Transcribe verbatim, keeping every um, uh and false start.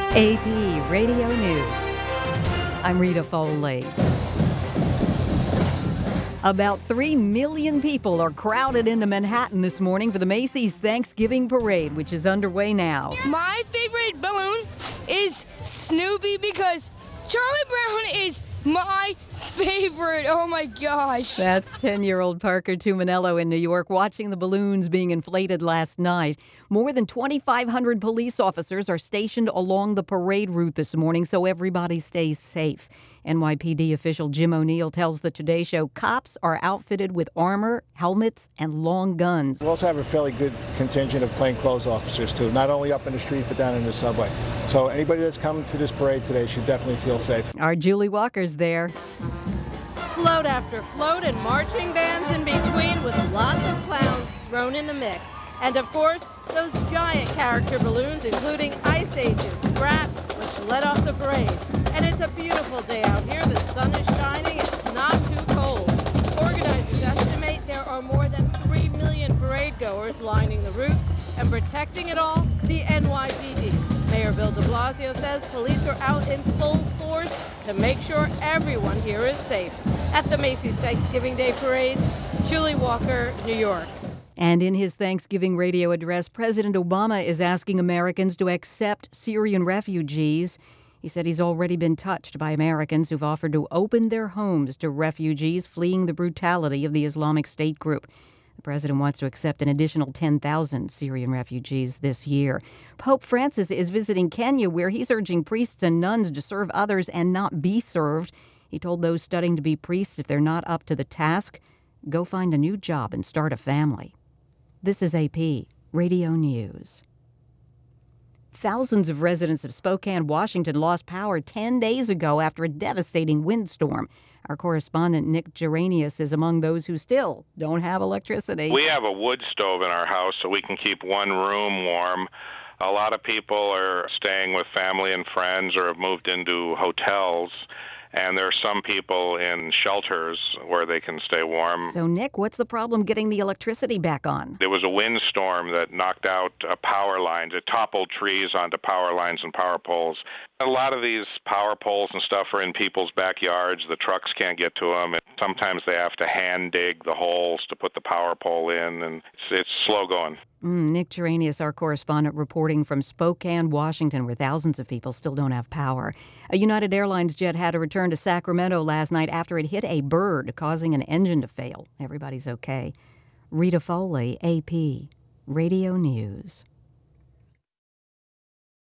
A P Radio News. I'm Rita Foley. About three million people are crowded into Manhattan this morning for the Macy's Thanksgiving Parade, which is underway now. My favorite balloon is Snoopy because Charlie Brown is my favorite. Oh my gosh. That's ten-year-old Parker Tuminello in New York watching the balloons being inflated last night. More than twenty-five hundred police officers are stationed along the parade route this morning so everybody stays safe. N Y P D official Jim O'Neill tells the Today Show cops are outfitted with armor, helmets, and long guns. We also have a fairly good contingent of plainclothes officers, too, not only up in the street but down in the subway. So anybody that's coming to this parade today should definitely feel safe. Our Julie Walker's there. Float after float and marching bands in between with lots of clowns thrown in the mix. And of course, those giant character balloons, including Ice Age's Scrat, which led off the parade. And it's a beautiful day out here. The sun is shining. It's not too cold. Organizers estimate there are more than three million parade goers lining the route and protecting it all, the N Y P D. Mayor Bill de Blasio says police are out in full force to make sure everyone here is safe. At the Macy's Thanksgiving Day Parade, Julie Walker, New York. And in his Thanksgiving radio address, President Obama is asking Americans to accept Syrian refugees. He said he's already been touched by Americans who've offered to open their homes to refugees fleeing the brutality of the Islamic State group. The president wants to accept an additional ten thousand Syrian refugees this year. Pope Francis is visiting Kenya, where he's urging priests and nuns to serve others and not be served. He told those studying to be priests, if they're not up to the task, go find a new job and start a family. This is A P Radio News. Thousands of residents of Spokane, Washington lost power ten days ago after a devastating windstorm. Our correspondent Nick Geranius is among those who still don't have electricity. We have a wood stove in our house so we can keep one room warm. A lot of people are staying with family and friends or have moved into hotels. And there are some people in shelters where they can stay warm. So, Nick, what's the problem getting the electricity back on? There was a windstorm that knocked out uh, power lines. It toppled trees onto power lines and power poles. A lot of these power poles and stuff are in people's backyards. The trucks can't get to them. Sometimes they have to hand dig the holes to put the power pole in, and it's, it's slow going. Mm, Nick Geranius, our correspondent, reporting from Spokane, Washington, where thousands of people still don't have power. A United Airlines jet had to return to Sacramento last night after it hit a bird, causing an engine to fail. Everybody's okay. Rita Foley, A P Radio News.